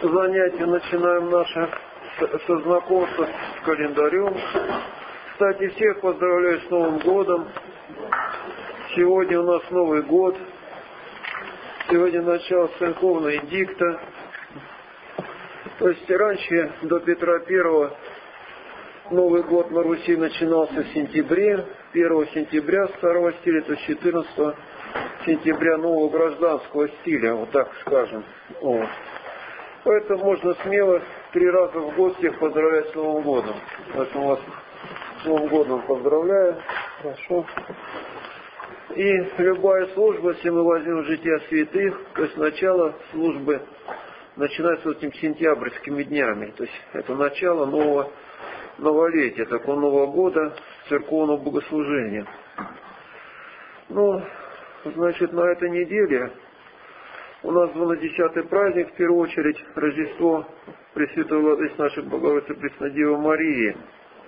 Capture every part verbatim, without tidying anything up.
занятие начинаем наше со знакомства с календарем. Кстати, всех поздравляю с Новым годом. Сегодня у нас Новый год. Сегодня начало церковного эдикта. То есть раньше, до Петра Первого, Новый год на Руси начинался в сентябре. первого сентября старого стиля, то есть четырнадцатого сентября нового гражданского стиля, вот так скажем. Вот. Поэтому можно смело три раза в год всех поздравлять с Новым годом. Поэтому вас с Новым годом поздравляю. Хорошо. И любая служба, если мы возьмем жития святых, то есть начало службы начинается вот этими сентябрьскими днями. То есть это начало нового новолетия, такого Нового года, церковного богослужения. Ну, значит, на этой неделе у нас двунадесятый праздник, в первую очередь, Рождество Пресвятой Владычицы нашей Богородицы Преснодевы Марии.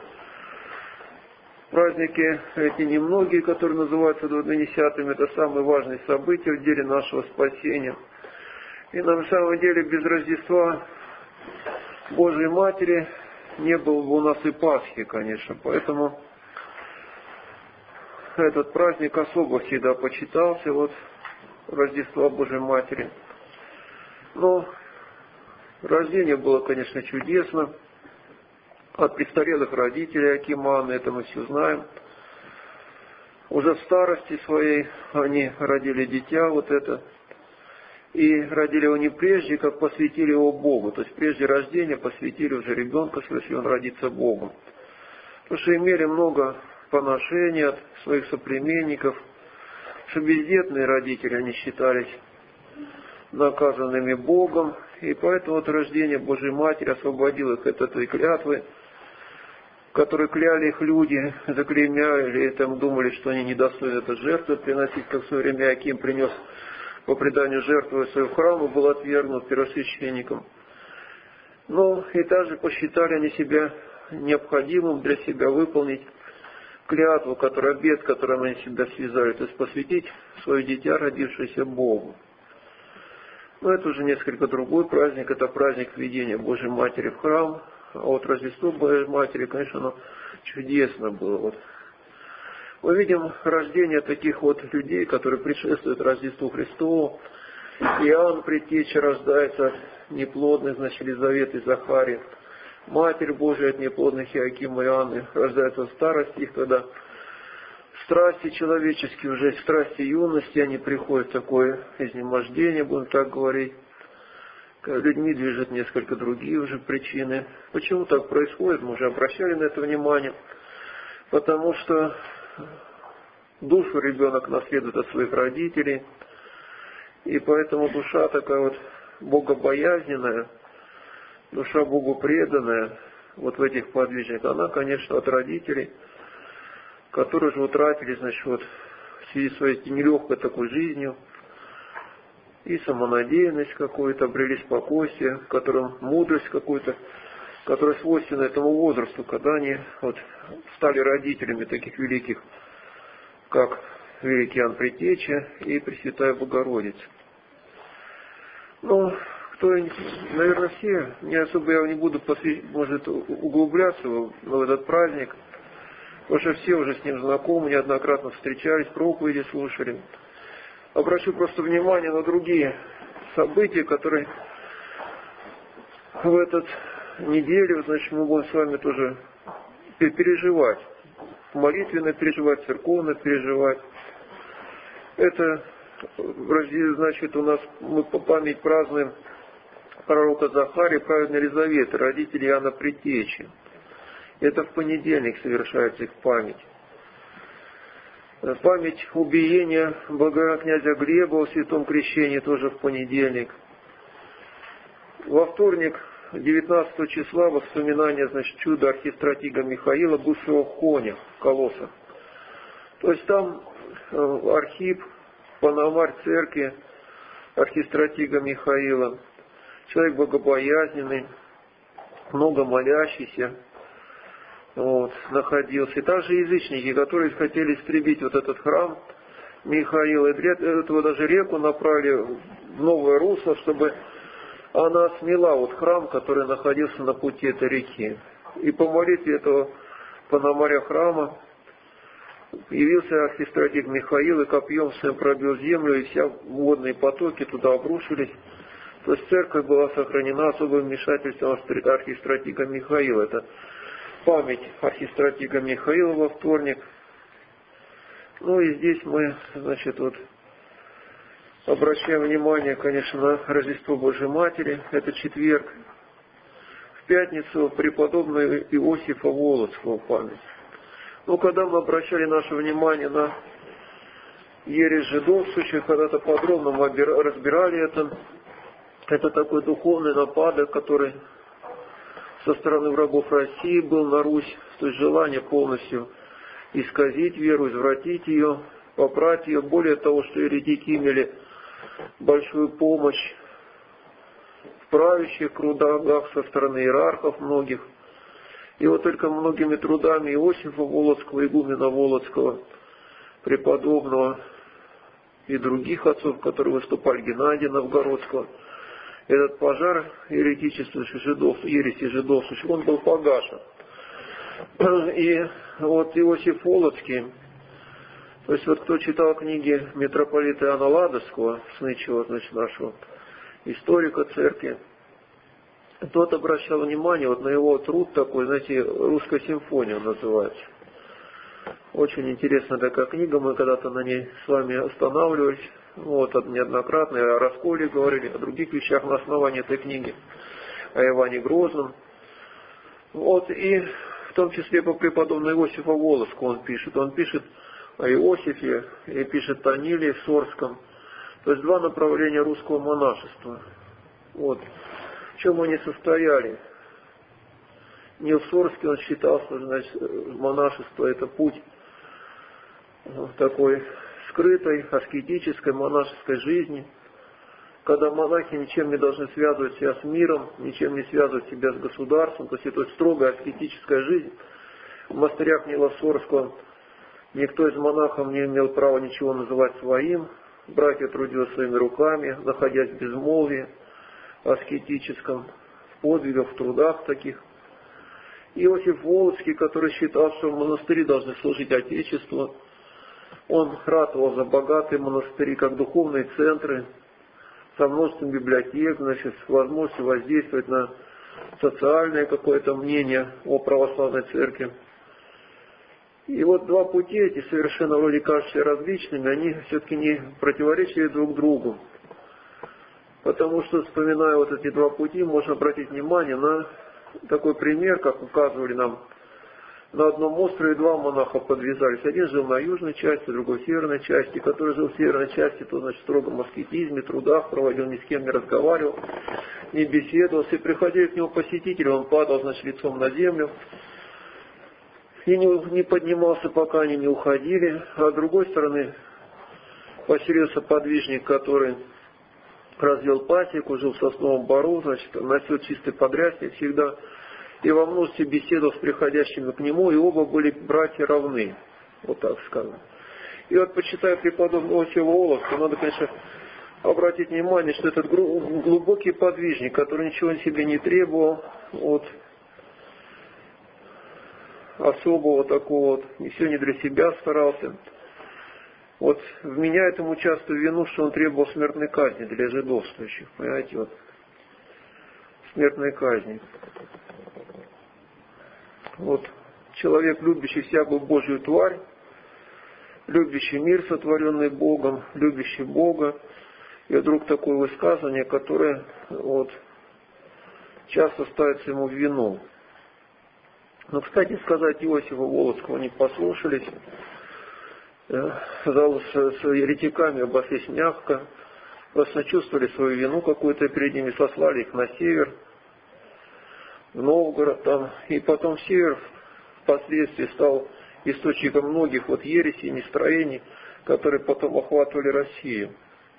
Праздники эти немногие, которые называются двунадесятыми, это самые важные события в деле нашего спасения. И на самом деле без Рождества Божией Матери не было бы у нас и Пасхи, конечно. Поэтому этот праздник особо всегда почитался, вот Рождества Божией Матери. Но рождение было, конечно, чудесно. От престарелых родителей Акиманы, это мы все знаем. Уже в старости своей они родили дитя, вот это. И родили его не прежде, как посвятили его Богу. То есть прежде рождения посвятили уже ребенка, если он родится Богу. Потому что имели много поношений от своих соплеменников, что бездетные родители, они считались наказанными Богом. И поэтому вот рождение Божьей Матери освободило их от этой клятвы, которые кляли их люди, заклеймяли, и там думали, что они недостойны этой жертвы приносить, как в свое время Аким принес по преданию жертву свою в храм и был отвергнут первосвященником. Но и также посчитали они себя необходимым для себя выполнить клятву, которая обет, которым они себя связали, то есть посвятить свое дитя, родившееся Богу. Но это уже несколько другой праздник, это праздник введения Божьей Матери в храм. А вот Рождество Божьей Матери, конечно, оно чудесно было. Вот. Мы видим рождение таких вот людей, которые предшествуют Рождеству Христову. Иоанн Предтеча рождается от неплодных, значит, Елизаветы и Захарии. Матерь Божия от неплодных Иоакима и Иоанны рождается в старости, их когда страсти человеческие, уже страсти юности, они приходят в такое изнемождение, будем так говорить. Людьми движет несколько другие уже причины. Почему так происходит? Мы уже обращали на это внимание. Потому что душу ребенок наследует от своих родителей. И поэтому душа такая вот богобоязненная, душа Богу преданная, вот в этих подвижниках, она, конечно, от родителей, которые же утратили, значит, вот в связи с своей нелегкой такой жизнью, и самонадеянность какую-то, обрели спокойствие, в котором мудрость какую-то, которая свойственна этому возрасту, когда они вот стали родителями таких великих, как великий Иоанн Предтеча и Пресвятая Богородица. Ну, кто, наверное, все, не особо я не буду, может, углубляться в этот праздник, потому что все уже с ним знакомы, неоднократно встречались, проповеди слушали. Обращу просто внимание на другие события, которые в этот неделю, значит, мы будем с вами тоже переживать. Молитвенно переживать, церковно переживать. Это, значит, у нас мы по память празднуем пророка Захария, праведной Елизаветы, родителей Иоанна Предтечи. Это в понедельник совершается их память. Память убиения благородного князя Глеба в святом крещении тоже в понедельник. Во вторник, девятнадцатого числа, воспоминания, значит, чуда архистратига Михаила, бывшего в Коне, в Колоссах. То есть там архип, пономарь церкви архистратига Михаила, человек богобоязненный, много молящийся, вот, находился. И также язычники, которые хотели истребить вот этот храм Михаила, и для этого даже реку направили в новое русло, чтобы она смела вот храм, который находился на пути этой реки. И по молитве этого пономаря храма явился архистратик Михаил и копьем своим пробил землю, и все водные потоки туда обрушились. То есть церковь была сохранена особым вмешательством архистратига Михаила. Это память архистратига Михаила во вторник. Ну и здесь мы, значит, вот обращаем внимание, конечно, на Рождество Божьей Матери. Это четверг. В пятницу преподобного Иосифа Волоцкого память. Ну, когда мы обращали наше внимание на ересь жидовствующих, когда-то подробно мы разбирали это, это такой духовный нападок, который со стороны врагов России был на Русь, то есть желание полностью исказить веру, извратить ее, попрать ее. Более того, что еретики имели большую помощь в правящих кругах со стороны иерархов многих. И вот только многими трудами Иосифа Волоцкого, игумена Волоцкого, преподобного и других отцов, которые выступали, Геннадия Новгородского, этот пожар еретичествующий жидов, ереси жидовствующих, он был погашен. И вот Иосиф Волоцкий, то есть вот кто читал книги митрополита Иоанна Ладожского, Снычева, значит, нашего историка церкви, тот обращал внимание вот на его труд такой, знаете, «Русская симфония» называется. Очень интересная такая книга, мы когда-то на ней с вами останавливались, вот, неоднократно, и о Расколе говорили, о других вещах на основании этой книги, о Иване Грозном. Вот, и в том числе по преподобному Иосифу Волоцкому он пишет. Он пишет о Иосифе и пишет о Ниле в Сорском. То есть два направления русского монашества. Вот. В чем они состояли? Нил Сорский, он считал, что, значит, монашество это путь такой скрытой, аскетической, монашеской жизни, когда монахи ничем не должны связывать себя с миром, ничем не связывать себя с государством, то есть это строгая аскетическая жизнь. В монастырях Нила Сорского никто из монахов не имел права ничего называть своим, братья трудились своими руками, находясь в безмолвии аскетическом, в подвигах, в трудах таких. Иосиф Волоцкий, который считал, что монастыри должны служить Отечеству, он ратовал за богатые монастыри, как духовные центры, со множеством библиотек, значит, с возможностью воздействовать на социальное какое-то мнение о православной церкви. И вот два пути эти, совершенно вроде кажущие различными, они все-таки не противоречили друг другу. Потому что, вспоминая вот эти два пути, можно обратить внимание на такой пример, как указывали нам. На одном острове два монаха подвязались. Один жил на южной части, другой в северной части. Который жил в северной части, то, значит, в строгом аскетизме, трудах проводил, ни с кем не разговаривал, не беседовал. И приходили к нему посетители, он падал, значит, лицом на землю. И не, не поднимался, пока они не уходили. А с другой стороны поселился подвижник, который развел пасеку, жил в сосновом бору, значит, носил чистый подрясник всегда, и во множестве беседовал с приходящими к нему, и оба были братья равны, вот так сказано. И вот, почитая преподобного Иосифа Волоцкого, надо, конечно, обратить внимание, что этот глубокий подвижник, который ничего себе не требовал, вот, особого такого вот, и все не для себя старался, вот вменяет ему часто вину, что он требовал смертной казни для жидовствующих. Понимаете, вот. Смертной казни. Вот человек, любящий всякую Божью тварь, любящий мир, сотворенный Богом, любящий Бога. И вдруг такое высказывание, которое вот часто ставится ему в вину. Но, кстати сказать, Иосифа Волоцкого не послушались. Казалось, с еретиками обошлись мягко, просто чувствовали свою вину какую-то перед ними, сослали их на север, в Новгород там, и потом север впоследствии стал источником многих вот ересей, нестроений, которые потом охватывали Россию.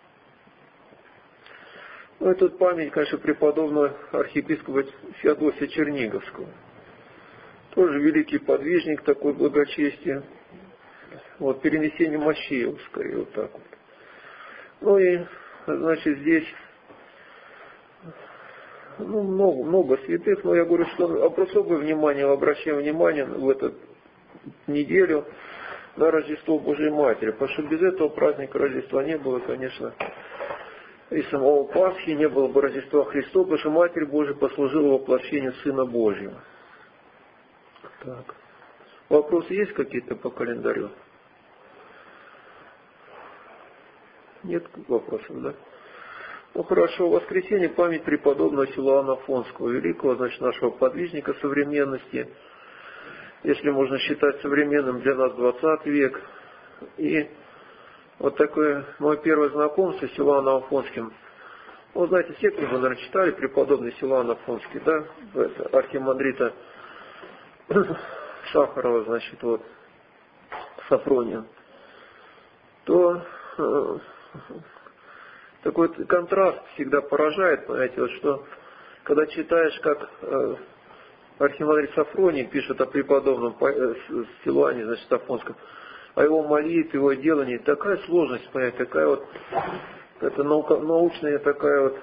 Ну и тут память, конечно, преподобного архиепископа Феодосия Черниговского. Тоже великий подвижник, такой благочестие. Вот, перенесение мощей, скорее, вот так вот. Ну и, значит, здесь ну, много, много святых, но я говорю, что особое внимание, обращаем внимание в эту неделю на Рождество Божьей Матери, потому что без этого праздника Рождества не было, конечно, и самого Пасхи, не было бы Рождества Христова, потому что Матерь Божия послужила воплощению Сына Божьего. Так. Вопросы есть какие-то по календарю? Нет вопросов, да? Ну хорошо, в воскресенье память преподобного Силуана Афонского, великого, значит, нашего подвижника современности, если можно считать современным для нас двадцатый век. И вот такое мое первое знакомство с Силуаном Афонским. Ну, знаете, все, кто, наверное, читали преподобный Силуан Афонский, да, это, архимандрита Сахарова, значит, вот, Сафрония, то э, такой контраст всегда поражает, понимаете, вот что, когда читаешь, как э, архимандрит Сафроний пишет о преподобном э, Силуане, значит, Афонском, о его молитве, его делании, такая сложность, понимаете, такая вот, это наука, научная такая вот,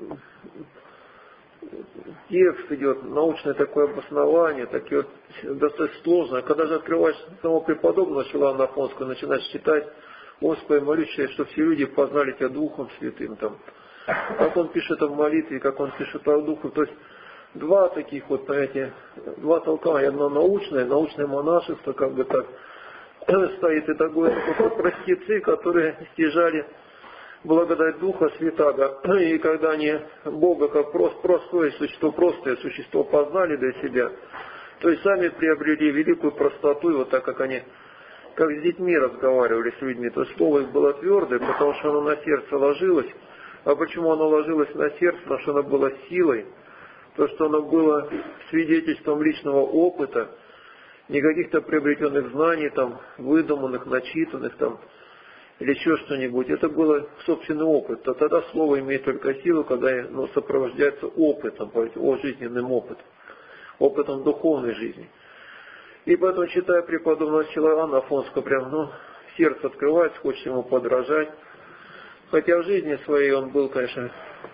текст идет, научное такое обоснование, такие вот, достаточно сложно. А когда же открываешь самого преподобного Силуана Афонского, начинаешь читать, Господи, молюсь, что все люди познали Тебя Духом Святым, там, как он пишет в молитве, как он пишет о Духу, то есть два таких вот, понимаете, два толкования, одно научное, научное монашество, как бы так, стоит и такое, такое простецы, которые стяжали благодать Духа Святаго, и когда они Бога как прост, простое существо, простое существо познали для себя, то есть сами приобрели великую простоту, и вот так как они, как с детьми разговаривали с людьми, то слово их было твердое, потому что оно на сердце ложилось. А почему оно ложилось на сердце? Потому что оно было силой, то, что оно было свидетельством личного опыта, не каких-то приобретенных знаний, там, выдуманных, начитанных, там, или еще что-нибудь. Это было собственный опыт. А тогда слово имеет только силу, когда оно сопровождается опытом, о жизненным опытом, опытом духовной жизни. И поэтому, читая преподобного Силуана Афонского, прям, ну, сердце открывается, хочется ему подражать. Хотя в жизни своей он был, конечно,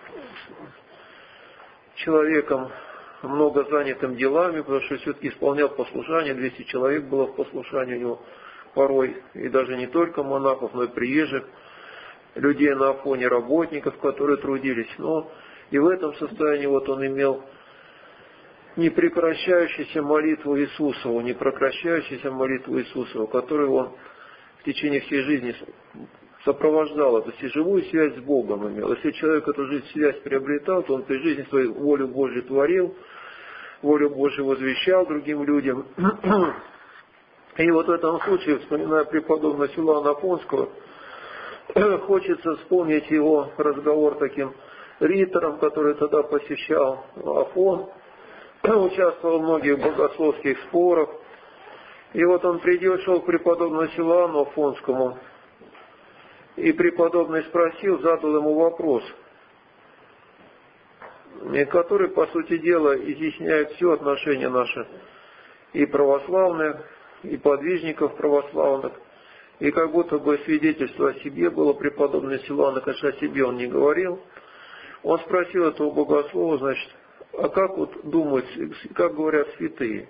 человеком много занятым делами, потому что все-таки исполнял послушание, двести человек было в послушании у него порой, и даже не только монахов, но и приезжих, людей на Афоне, работников, которые трудились. Но и в этом состоянии вот он имел непрекращающуюся молитву Иисусову, непрекращающуюся молитву Иисусову, которую он в течение всей жизни сопровождал, то есть живую связь с Богом имел. Если человек эту жизнь, связь приобретал, то он при жизни своей волю Божью творил, волю Божью возвещал другим людям. И вот в этом случае, вспоминая преподобного Силуана Афонского, хочется вспомнить его разговор таким ритором, который тогда посещал Афон, участвовал в многих богословских спорах. И вот он пришел к преподобному Силуану Афонскому, и преподобный спросил, задал ему вопрос, который, по сути дела, изъясняет все отношения наши и православные, и подвижников православных, и как будто бы свидетельство о себе было преподобный Силуан, конечно, о себе он не говорил. Он спросил этого богослова, значит, а как вот думают, как говорят святые?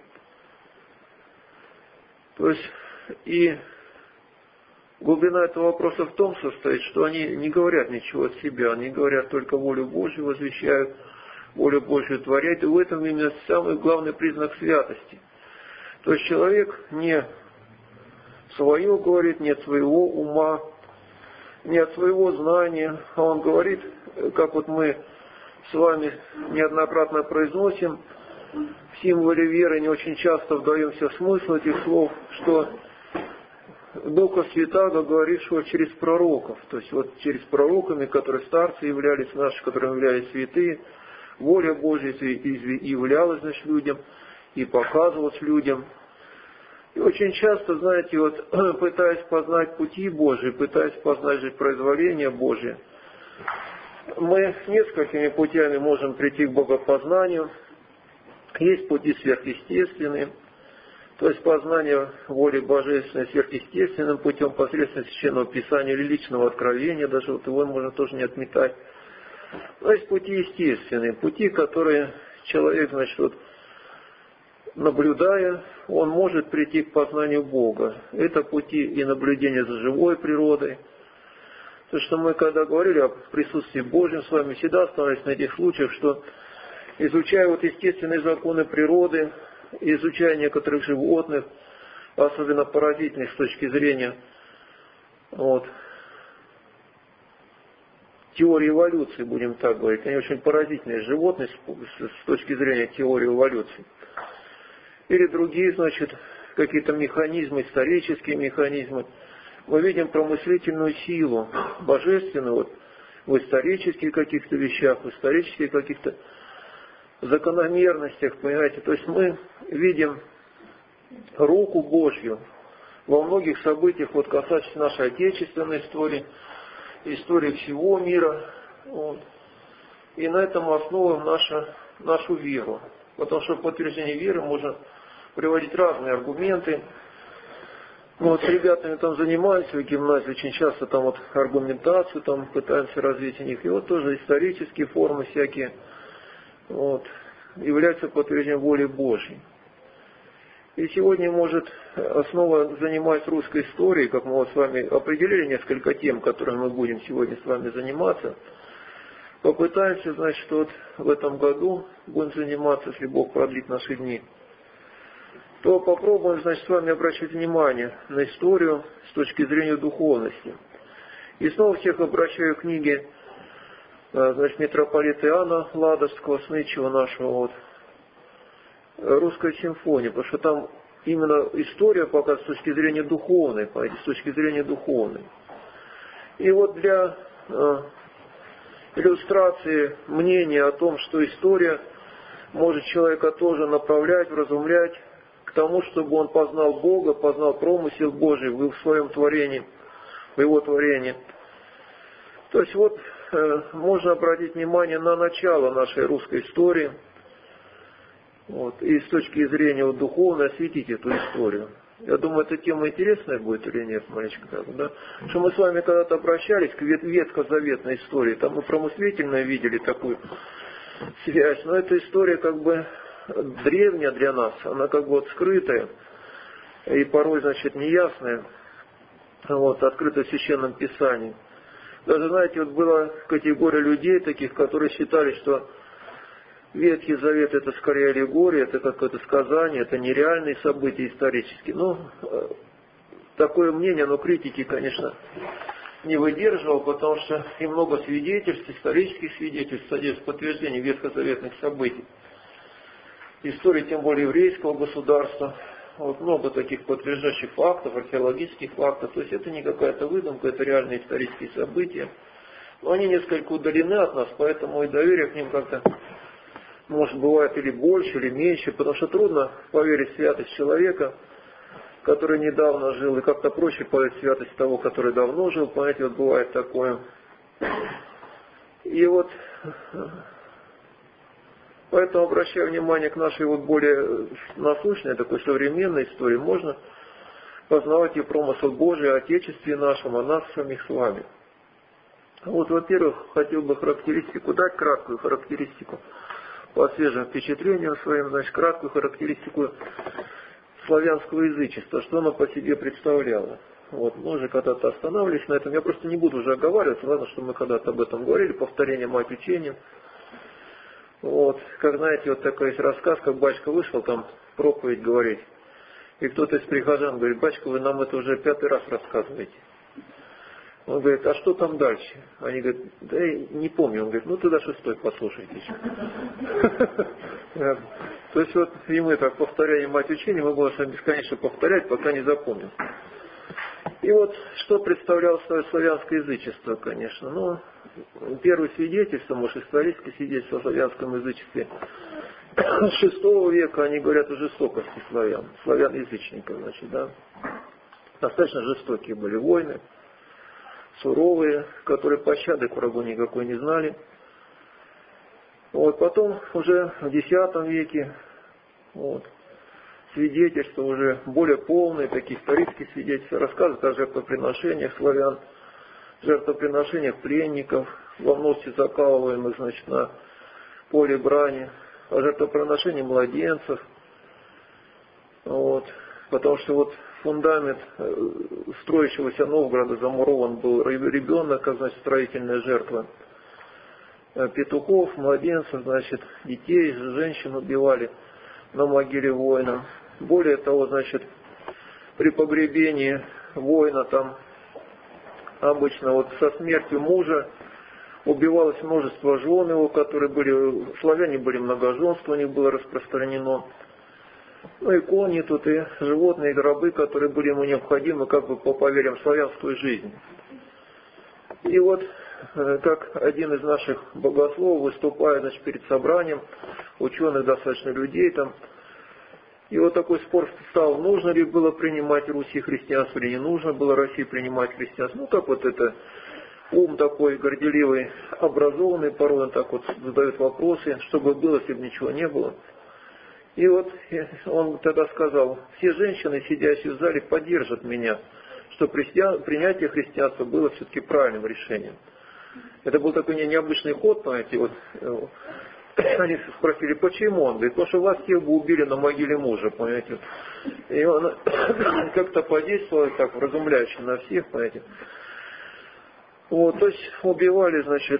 То есть, и глубина этого вопроса в том состоит, что они не говорят ничего от себя, они говорят только волю Божью, возвещают, волю Божью творят, и в этом именно самый главный признак святости. То есть человек не свое говорит, не от своего ума, не от своего знания, а он говорит, как вот мы с вами неоднократно произносим, в символе веры не очень часто вдаемся в смысл этих слов, что Духа Святаго говорит, что через пророков, то есть вот через пророками, которые старцы являлись наши, которые являлись святые, воля Божья являлась, значит, людям и показывалась людям. И очень часто, знаете, вот пытаясь познать пути Божьи, пытаясь познать же произволение Божие, мы несколькими путями можем прийти к богопознанию. Есть пути сверхъестественные, то есть познание воли Божественной сверхъестественным путем посредством Священного Писания или личного откровения, даже вот его можно тоже не отметать. Но есть пути естественные, пути, которые человек, значит, вот, наблюдая, он может прийти к познанию Бога. Это пути и наблюдения за живой природой. То, что мы когда говорили о присутствии Божьем с вами, всегда остановились на этих случаях, что изучая вот естественные законы природы, изучая некоторых животных, особенно поразительных с точки зрения вот, теории эволюции, будем так говорить. Они очень поразительные животные с точки зрения теории эволюции. Или другие, значит, какие-то механизмы, исторические механизмы. Мы видим промыслительную силу божественную вот, в исторических каких-то вещах, в исторических каких-то закономерностях, понимаете. То есть мы видим руку Божью во многих событиях, вот касательно нашей отечественной истории, истории всего мира. Вот. И на этом основываем нашу, нашу веру. Потому что в подтверждение веры можно приводить разные аргументы. Мы вот с ребятами там занимались в гимназии, очень часто там вот аргументацию там пытаемся развить у них. И вот тоже исторические формы всякие вот, являются подтверждением воли Божьей. И сегодня, может, основа занимать русской историей, как мы вот с вами определили несколько тем, которыми мы будем сегодня с вами заниматься. Попытаемся, значит, что вот в этом году будем заниматься, если Бог продлит наши дни, то попробуем, значит, с вами обращать внимание на историю с точки зрения духовности. И снова всех обращаю к книге, значит, митрополита Иоанна Ладожского, снычего нашего, вот, «Русская симфония», потому что там именно история пока с точки зрения духовной, понимаете, с точки зрения духовной. И вот для э, иллюстрации мнения о том, что история может человека тоже направлять, вразумлять к тому, чтобы он познал Бога, познал промысел Божий в своем творении, в его творении. То есть вот э, можно обратить внимание на начало нашей русской истории, вот, и с точки зрения вот, духовной осветить эту историю. Я думаю, эта тема интересная будет или нет, маленечко так, да? Что мы с вами когда-то обращались к ветхозаветной истории, там мы промыслительно видели такую связь, но эта история как бы древняя для нас, она как бы вот скрытая и порой, значит, неясная, вот, открытая в Священном Писании. Даже, знаете, вот была категория людей таких, которые считали, что Ветхий Завет это скорее аллегория, это какое-то сказание, это нереальные события исторические. Ну, такое мнение, но критики, конечно, не выдерживал, потому что и много свидетельств, исторических свидетельств содержит подтверждение ветхозаветных событий. Истории, тем более еврейского государства, вот много таких подтверждающих фактов, археологических фактов. То есть это не какая-то выдумка, это реальные исторические события. Но они несколько удалены от нас, поэтому и доверие к ним как-то, может, бывает или больше, или меньше, потому что трудно поверить в святость человека, который недавно жил, и как-то проще поверить в святость того, который давно жил, понимаете, вот бывает такое. И вот, поэтому, обращая внимание к нашей вот более насущной, такой современной истории, можно познавать и промысел Божий о Отечестве нашем, о нас самих с вами. Вот, во-первых, хотел бы характеристику дать, краткую характеристику, по свежим впечатлениям своим, значит, краткую характеристику славянского язычества, что оно по себе представляло. Вот, мы уже когда-то останавливались на этом, я просто не буду уже оговариваться, ладно, что мы когда-то об этом говорили, повторение мать учения. Вот, как знаете, вот такой есть рассказ, как батюшка вышел там проповедь говорить, и кто-то из прихожан говорит: батюшка, вы нам это уже пятый раз рассказываете. Он говорит: а что там дальше? Они говорят: да я не помню. Он говорит: ну тогда шестой послушайте еще. То есть вот и мы так повторяем мать учения, мы можем бесконечно повторять, пока не запомним. И вот что представляло собой славянское язычество, конечно. Ну, первое свидетельство, может, историческое свидетельство о славянском язычестве с шестого века, они говорят о жестокости славян, славян-язычников, значит, да. Достаточно жестокие были войны, суровые, которые пощады к врагу никакой не знали. Вот, потом уже в десятом веке вот, свидетельства уже более полные, такие исторические свидетельства, рассказывают о жертвоприношениях славян, жертвоприношениях пленников, во множестве закалываемых, значит, на поле брани, о жертвоприношении младенцев. Вот. Потому что вот фундамент строящегося Новгорода замурован был ребенок, как, значит, строительная жертва. Петухов, младенцев, значит, детей, женщин убивали на могиле воина. Более того, значит, при погребении воина там обычно вот со смертью мужа убивалось множество жен его, которые были, славяне были многоженство, у них было распространено. Ну и кони тут, и животные, и гробы, которые были ему необходимы, как бы по поверьям славянской жизни. И вот, как один из наших богословов, выступая, значит, перед собранием, ученых достаточно людей там, и вот такой спор стал, нужно ли было принимать Руси христианство или не нужно было России принимать христианство. Ну, как вот это ум такой горделивый, образованный, порой он так вот задает вопросы, что бы было, если бы ничего не было. И вот он тогда сказал, все женщины, сидящие в зале, поддержат меня, что принятие христианства было все-таки правильным решением. Это был такой необычный ход, знаете, вот. Они спросили, почему? Он говорит, потому что вас всех бы убили на могиле мужа, понимаете. И он как-то подействовал так, вразумляюще на всех, понимаете. Вот, то есть убивали, значит,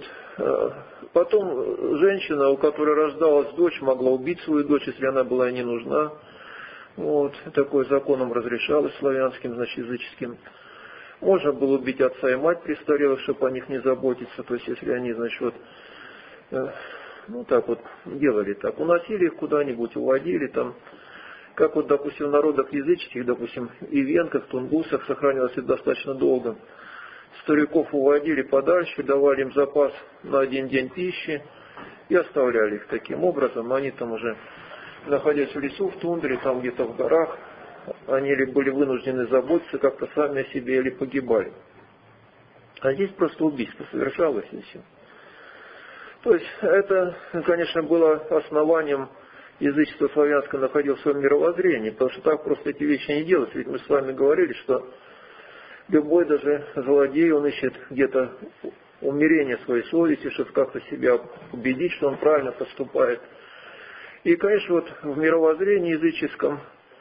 потом женщина, у которой рождалась дочь, могла убить свою дочь, если она была не нужна. Вот, такое законом разрешалось славянским, значит, языческим. Можно было убить отца и мать престарелых, чтобы о них не заботиться, то есть если они, значит, вот, ну так вот делали так, уносили их куда-нибудь, уводили там, как вот, допустим, в народах языческих, допустим, ивенках, тунгусах сохранилось это достаточно долго. Стариков уводили подальше, давали им запас на один день пищи и оставляли их таким образом. Они там уже, находясь в лесу, в тундре, там где-то в горах, они или были вынуждены заботиться как-то сами о себе, или погибали. А здесь просто убийство совершалось и все. То есть это, конечно, было основанием язычества славянского, находилось в своем мировоззрении, потому что так просто эти вещи не делаются. Ведь мы с вами говорили, что любой даже злодей, он ищет где-то умерение своей совести, чтобы как-то себя убедить, что он правильно поступает. И, конечно, вот в мировоззрении языческом,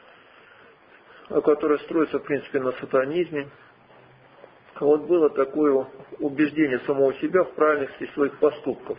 которое строится, в принципе, на сатанизме, вот было такое убеждение самого себя в правильности своих поступков.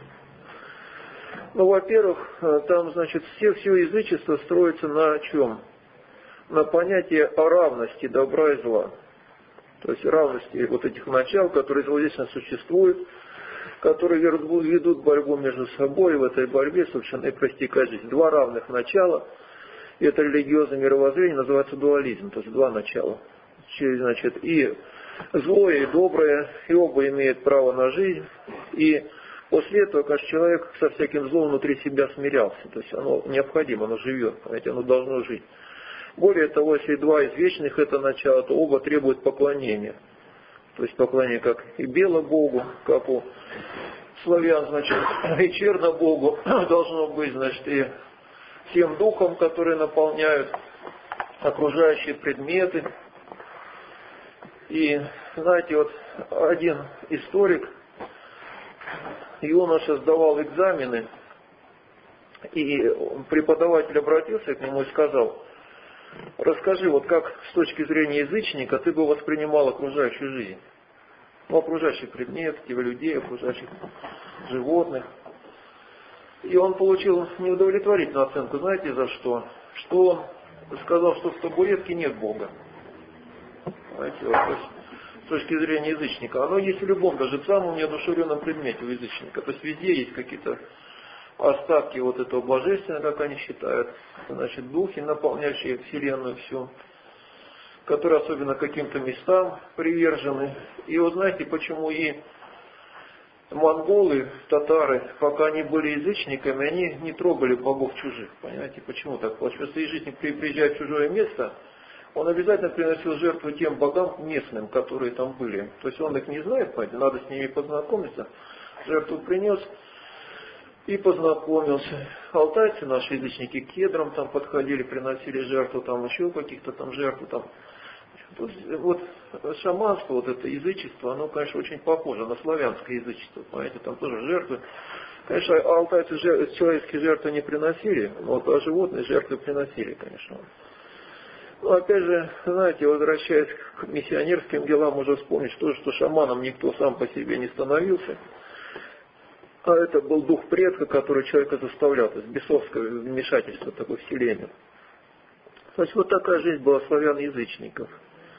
Ну, во-первых, там, значит, все, все язычество строится на чем? На понятии о равности добра и зла. То есть равности вот этих начал, которые злодейственно существуют, которые ведут борьбу между собой, и в этой борьбе, собственно, и проистекает жизнь. Два равных начала, и это религиозное мировоззрение называется дуализм, то есть два начала. Значит, и злое, и доброе, и оба имеют право на жизнь, и после этого, конечно, человек со всяким злом внутри себя смирялся, то есть оно необходимо, оно живет, понимаете, оно должно жить. Более того, если два из вечных это начало, то оба требуют поклонения. То есть поклонение как и Белобогу, как у славян, значит, и Чернобогу должно быть, значит, и тем духом, которые наполняют окружающие предметы. И, знаете, вот один историк, юноша сдавал экзамены, и преподаватель обратился к нему и сказал, расскажи, вот как с точки зрения язычника ты бы воспринимал окружающую жизнь? Ну, окружающий предмет, его людей, окружающих животных. И он получил неудовлетворительную оценку, знаете, за что? Что он сказал, что в табуретке нет Бога. Знаете, вот, то есть, с точки зрения язычника. Оно есть в любом, даже в самом неодушевленном предмете у язычника. То есть везде есть какие-то остатки вот этого божественного, как они считают, значит, духи, наполняющие Вселенную всю, которые особенно каким-то местам привержены. И вот знаете, почему и монголы, татары, пока они были язычниками, они не трогали богов чужих. Понимаете, почему так? Потому что если язычник приезжает в чужое место, он обязательно приносил жертву тем богам местным, которые там были. То есть он их не знает, понимаете, надо с ними познакомиться. Жертву принес и познакомился. Алтайцы, наши язычники, к кедрам там подходили, приносили жертву, там еще каких-то там жертву, там Тут, вот шаманство, вот это язычество, оно, конечно, очень похоже на славянское язычество. Понимаете, там тоже жертвы. Конечно, алтайцы жертвы, человеческие жертвы не приносили, но вот, а животные жертвы приносили, конечно. Но опять же, знаете, возвращаясь к миссионерским делам, можно вспомнить, что, что шаманом никто сам по себе не становился. А это был дух предка, который человека заставлял, то есть бесовское вмешательство такое вселение. То есть вот такая жизнь была славян-язычников.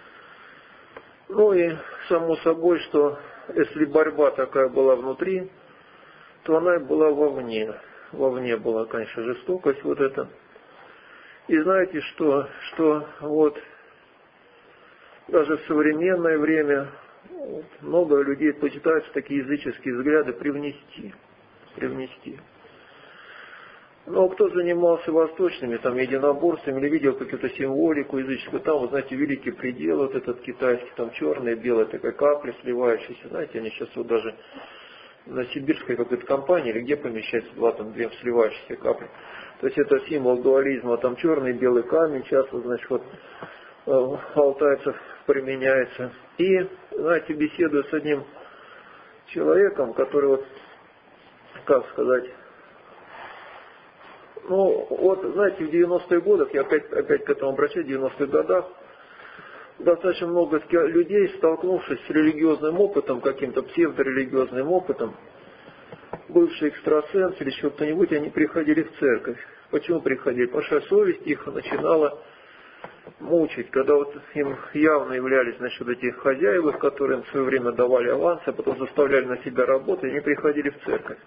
Ну и само собой, что если борьба такая была внутри, то она и была вовне. Вовне была, конечно, жестокость вот эта. И знаете, что, что вот даже в современное время вот, много людей пытаются такие языческие взгляды привнести. привнести. Но кто занимался восточными там единоборствами или видел какую-то символику языческую, там, вы знаете, великий предел, вот этот китайский, там черная, белая такая капля сливающаяся, знаете, они сейчас вот даже на сибирской какой-то компании, или где помещается два, там, две сливающиеся капли. То есть это символ дуализма, там черный и белый камень, часто, значит, вот алтайцев применяется. И, знаете, беседую с одним человеком, который вот, как сказать, ну, вот, знаете, в девяностых годах, я опять, опять к этому обращаюсь, в девяностых годах, достаточно много людей, столкнувшись с религиозным опытом, каким-то псевдорелигиозным опытом, бывшие экстрасенсы или еще кто-нибудь, они приходили в церковь. Почему приходили? Потому что совесть их начинала мучить, когда вот им явно являлись, значит, вот эти хозяева, которые им в свое время давали аванс, а потом заставляли на себя работать, они приходили в церковь.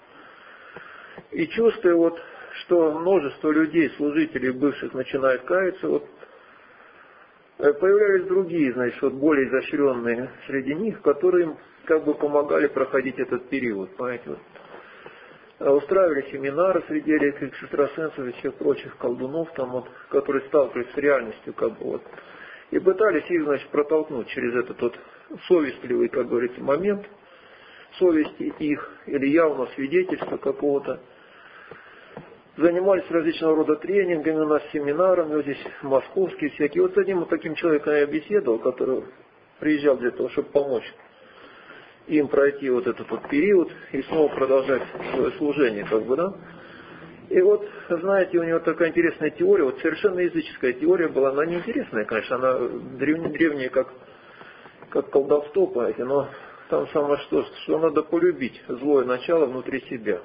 И чувствуя вот, что множество людей, служителей бывших начинают каяться, вот появлялись другие, значит, вот более изощренные среди них, которые им как бы помогали проходить этот период, понимаете, вот. Устраивали семинары среди этих экстрасенсов и всех прочих колдунов, там вот, которые сталкивались с реальностью, как бы вот, и пытались их, значит, протолкнуть через этот вот совестливый, как говорится, момент совести их или явного свидетельства какого-то. Занимались различного рода тренингами у нас, семинарами, вот здесь московские всякие. Вот с одним вот таким человеком я беседовал, который приезжал для того, чтобы помочь им пройти вот этот вот период и снова продолжать свое служение, как бы, да. И вот, знаете, у него такая интересная теория, вот совершенно языческая теория была, она неинтересная, конечно, она древняя, древняя как, как колдовство, понимаете, но там самое что, что надо полюбить злое начало внутри себя.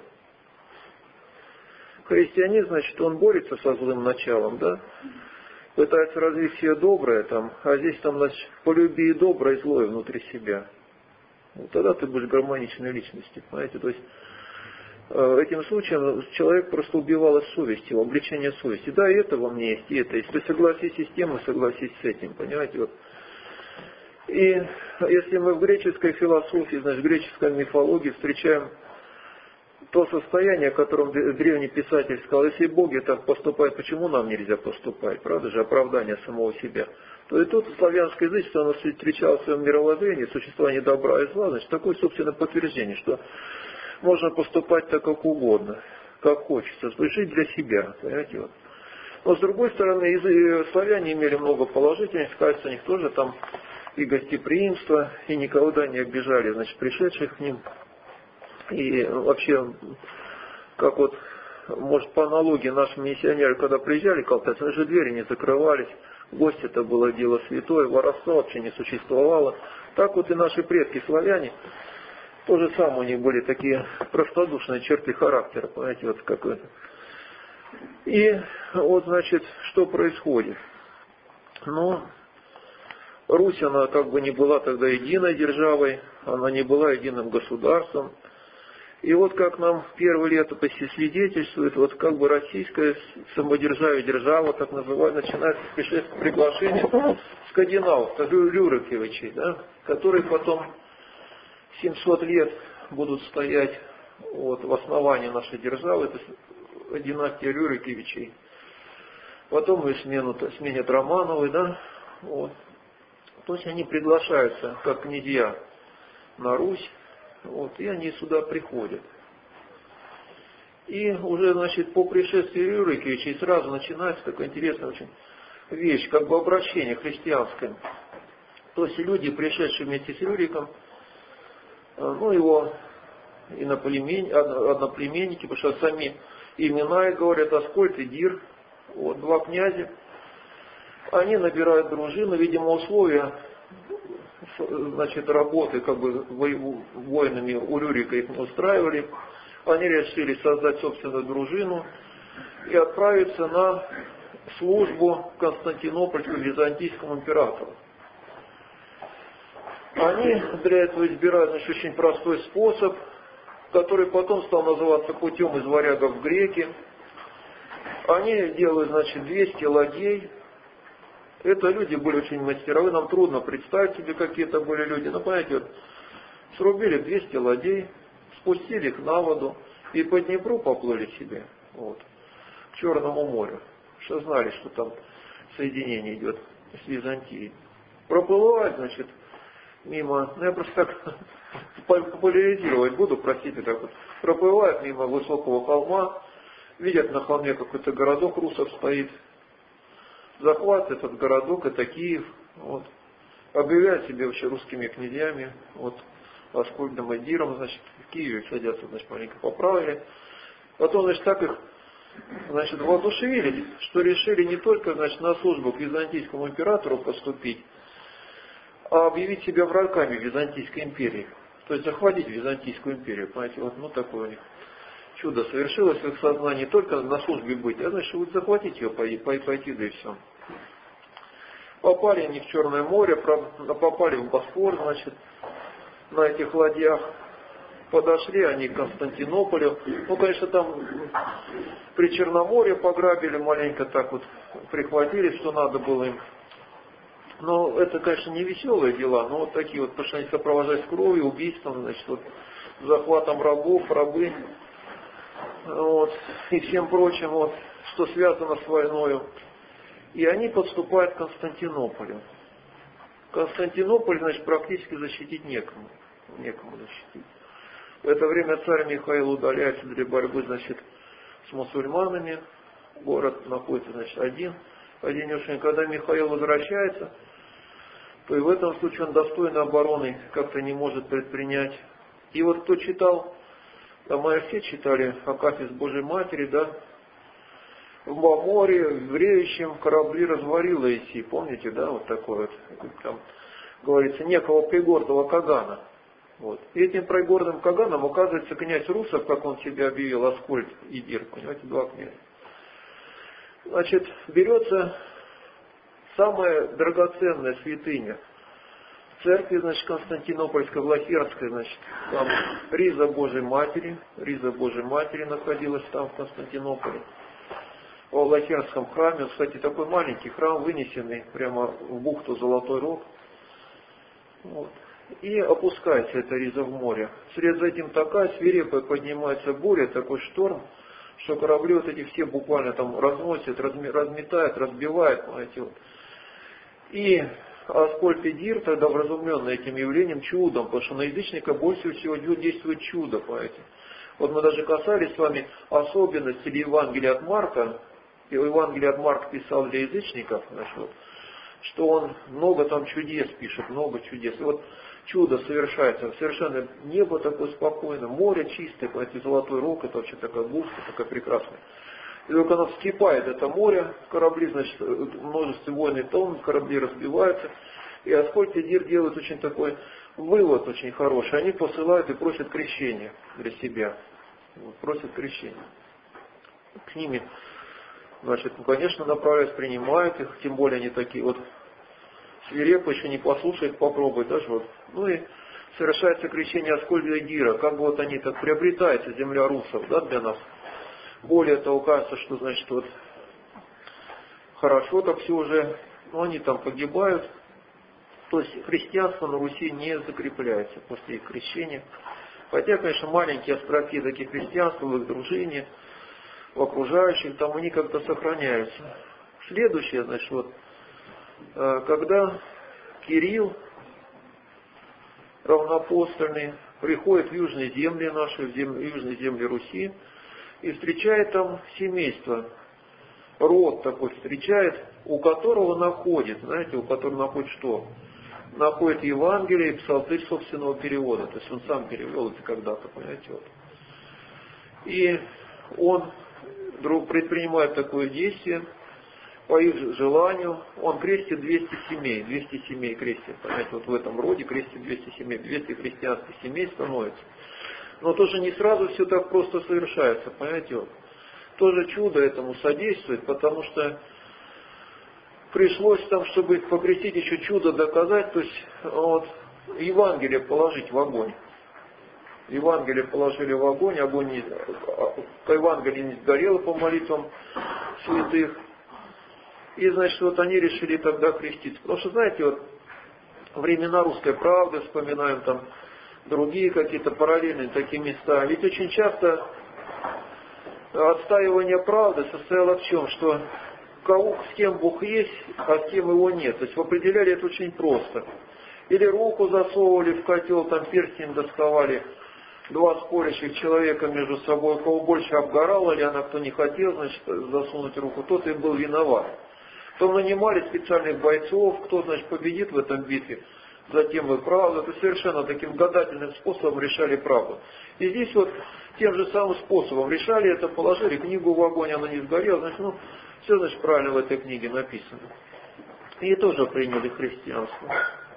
Христианин, значит, он борется со злым началом, да, пытается развить все доброе там, а здесь там, значит, полюби и доброе, и злое внутри себя. Вот тогда ты будешь гармоничной личностью, понимаете, то есть э, этим случаем человек просто убивал из совести, его обличение совести. Да, и это во мне есть, и это есть. То есть согласись с тем и согласись с этим, понимаете, вот. И если мы в греческой философии, значит, в греческой мифологии встречаем то состояние, о котором древний писатель сказал, если боги так поступают, почему нам нельзя поступать? Правда же, оправдание самого себя. То и тут славянское язычество, оно встречало в своем мировоззрении, существование добра и зла, значит, такое, собственно, подтверждение, что можно поступать так, как угодно, как хочется, жить для себя, понимаете, вот. Но с другой стороны, славяне имели много положительных, кажется, у них тоже там и гостеприимство, и никогда не обижали, значит, пришедших к ним. И вообще, как вот, может, по аналогии наши миссионеры, когда приезжали к алтайцам, же двери не закрывались, гость это было дело святое, воровства вообще не существовало. Так вот и наши предки славяне, то же самое у них были такие простодушные черты характера, понимаете, вот какой-то. И вот, значит, что происходит? Ну, Русь, она как бы не была тогда единой державой, она не была единым государством. И вот как нам первые летописи свидетельствуют, вот как бы российская самодержавие, держава, так называемая, начинается с пришествия приглашения скандинавов, Рюриковичей, да, которые потом семьсот лет будут стоять вот, в основании нашей державы, это династия Рюриковичей. Потом их смену, сменят Романовы, да, вот. То есть они приглашаются как князья на Русь. Вот, и они сюда приходят. И уже, значит, по пришествии Рюриковичей сразу начинается такое интересное очень вещь, как бы обращение христианское. То есть люди, пришедшие вместе с Рюриком, ну, его иноплемен... одноплеменники, потому что сами имена, и говорят, Аскольд и Дир, вот, два князя, они набирают дружину, видимо, условия, значит, работы, как бы, воинами у Рюрика их не устраивали, они решили создать собственную дружину и отправиться на службу в Константинопольскому византийскому императору. Они для этого избирают, значит, очень простой способ, который потом стал называться путем из варягов в греки. Они делают, значит, двести ладей. Это люди были очень мастеровы, нам трудно представить себе, какие это были люди. Но, понимаете, вот, срубили двести ладей, спустили их на воду и по Днепру поплыли себе, вот, к Черному морю. Что знали, что там соединение идет с Византией. Проплывают, значит, мимо, ну я просто так популяризировать буду, простите, так вот, проплывают мимо высокого холма, видят на холме какой-то городок русов стоит, захватывают этот городок, это Киев, вот, объявляют себя вообще русскими князьями, вот, Аскольдом и Диром, значит, в Киеве садятся, значит, маленько поправили, потом, значит, так их, значит, воодушевились, что решили не только, значит, на службу к византийскому императору поступить, а объявить себя врагами Византийской империи. То есть захватить Византийскую империю. Понимаете, вот, ну такое у них чудо совершилось в их сознании, только на службе быть, а значит, вот захватить ее, пойти, да и все. Попали они в Черное море, попали в Босфор, значит, на этих ладьях. Подошли они к Константинополю. Ну, конечно, там при Черноморье пограбили маленько, так вот прихватили, что надо было им. Но это, конечно, не веселые дела, но вот такие вот, потому что они сопровождались кровью, убийством, значит, вот, захватом рабов, рабынь, вот, и всем прочим, вот, что связано с войною. И они подступают к Константинополю. Константинополь, значит, практически защитить некому. Некому защитить. В это время царь Михаил удаляется для борьбы, значит, с мусульманами. Город находится, значит, один. Одинешенек. Когда Михаил возвращается, то и в этом случае он достойной обороны как-то не может предпринять. И вот кто читал, а мы все читали Акафист Божьей Матери, да, в море, в реющем корабли разворила Иси, помните, да, вот такой вот, там говорится, некого пригордого Кагана. Вот. И этим пригордым Каганом оказывается князь Русов, как он себя объявил, Аскольд и Дир, понимаете, два князя. Значит, берется самая драгоценная святыня церкви, значит, Константинопольской, Влахерской, значит, там риза Божьей Матери, риза Божьей Матери находилась там в Константинополе, во Влахерском храме. Кстати, такой маленький храм, вынесенный прямо в бухту Золотой Рог. Вот. И опускается эта риза в море. Вслед за этим такая свирепая поднимается буря, такой шторм, что корабли вот эти все буквально там разносят, разметают, разбивают, понимаете, вот. И Аскольд и Дир, тогда вразумленный этим явлением, чудом, потому что на язычника больше всего действует чудо, понимаете. Вот мы даже касались с вами особенностей Евангелия от Марка, и Евангелие от Марка писал для язычников, значит, что он много там чудес пишет, много чудес. И вот чудо совершается, совершенно небо такое спокойное, море чистое, понимаете, Золотой Рог, это вообще такая густа, такая прекрасная. И только оно вскипает, это море, корабли, значит, множество войны тонн, корабли разбиваются. И Аскольд и Дир делают очень такой вывод, очень хороший. Они посылают и просят крещения для себя. Вот, просят крещения. К ними, значит, ну, конечно, направляют, принимают их, тем более они такие вот свирепые, еще не послушают, попробуют даже вот. Ну и совершается крещение Аскольда и Дира. Как бы вот они так приобретается, земля русов, да, для нас. Более того, кажется, что, значит, вот хорошо так все уже, но они там погибают. То есть христианство на Руси не закрепляется после их крещения. Хотя, конечно, маленькие островки таких христианства в их дружине, в окружающих, там они как-то сохраняются. Следующее, значит, вот, когда Кирилл равноапостольный приходит в южные земли наши, в, земли, в южные земли Руси, и встречает там семейство род такой встречает, у которого находит, знаете, у которого находит что? Находит Евангелие и псалтырь собственного перевода. То есть он сам перевел это когда-то, понимаете, вот. И он вдруг предпринимает такое действие, по их желанию, он крестит двести семей, двести семей крестит, понимаете, вот в этом роде крестит двести семей, двести христианских семей становится. Но тоже не сразу все так просто совершается, понимаете, вот. Тоже чудо этому содействует, потому что пришлось там, чтобы их покрестить, еще чудо доказать, то есть вот, Евангелие положить в огонь. Евангелие положили в огонь, огонь не, по Евангелию не сгорело по молитвам святых. И, значит, вот они решили тогда креститься. Потому что, знаете, вот времена русской правды, вспоминаем там другие какие-то параллельные такие места. Ведь очень часто отстаивание правды состояло в чем? Что кого, с кем Бог есть, а с кем его нет. То есть определяли это очень просто. Или руку засовывали в котел, там перстень доставали. Два спорящих человека между собой, у кого больше обгорало, или она кто не хотел, значит, засунуть руку, тот и был виноват. То нанимали специальных бойцов, кто, значит, победит в этом битве, затем и правду. Это совершенно таким гадательным способом решали правду. И здесь вот тем же самым способом решали это, положили книгу в огонь, она не сгорела, значит, ну, все, значит, правильно в этой книге написано. И тоже приняли христианство.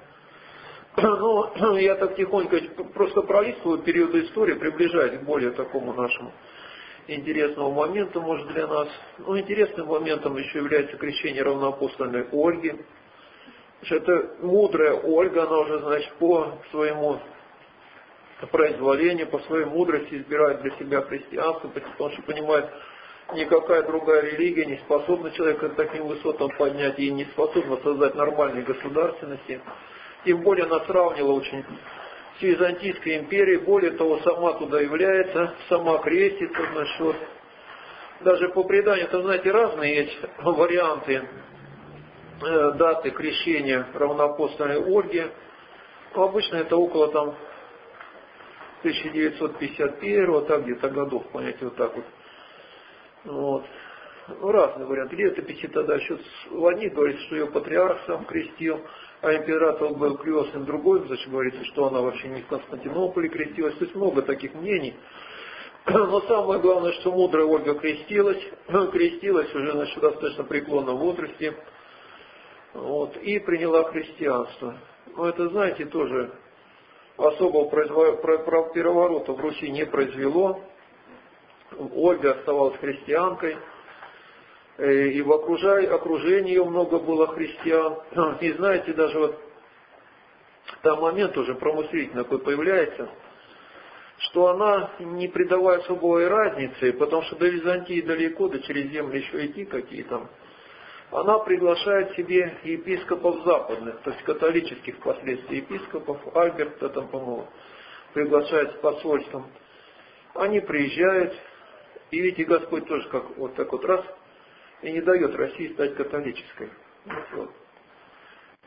Ну, я так тихонько просто пролистываю периоды истории, приближаясь к более такому нашему интересному моменту, может, для нас. Ну, интересным моментом еще является крещение равноапостольной Ольги. Это мудрая Ольга, она уже, значит, по своему произволению, по своей мудрости избирает для себя христианство, потому что понимает, никакая другая религия не способна человека к таким высотам поднять и не способна создать нормальной государственности. Тем более она сравнила очень с Византийской империей, более того, сама туда является, сама крестится, значит, вот. Даже по преданию, это, знаете, разные есть варианты э, даты крещения равноапостольной Ольги. Но обычно это около там тысяча девятьсот пятьдесят первого, так где-то годов, понимаете, вот так вот. Вот. Ну, разные варианты. Летописи тогда еще в одних говорится, что ее патриарх сам крестил, а император был крестным, другой, значит, говорится, что она вообще не в Константинополе крестилась. То есть много таких мнений. Но самое главное, что мудрая Ольга крестилась, крестилась уже, значит, в достаточно преклонном возрасте, вот, и приняла христианство. Но это, знаете, тоже особого переворота в Руси не произвело. Ольга оставалась христианкой. И в окружении ее много было христиан. И знаете, даже вот там момент уже промыслительный такой появляется, что она, не придавая особой разницы, потому что до Византии далеко, да через земли еще идти какие там, она приглашает себе епископов западных, то есть католических впоследствии епископов, Альберта там, по-моему, приглашает с посольством. Они приезжают, и видите, Господь тоже как вот так вот раз, и не дает России стать католической. Вот, вот.